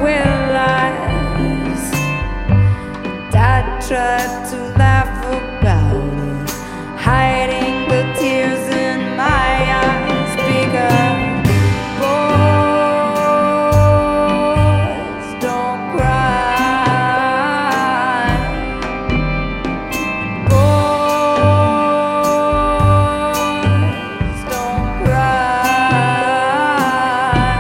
with lies. I tried to laugh about it, hiding the tears in my eyes, because boys don't cry. Boys don't cry.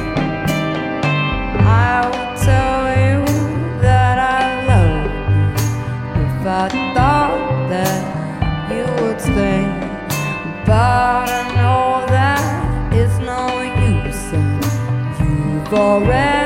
I would tell you that I love you if I thought that you would stay, but I know that it's no use, and you've already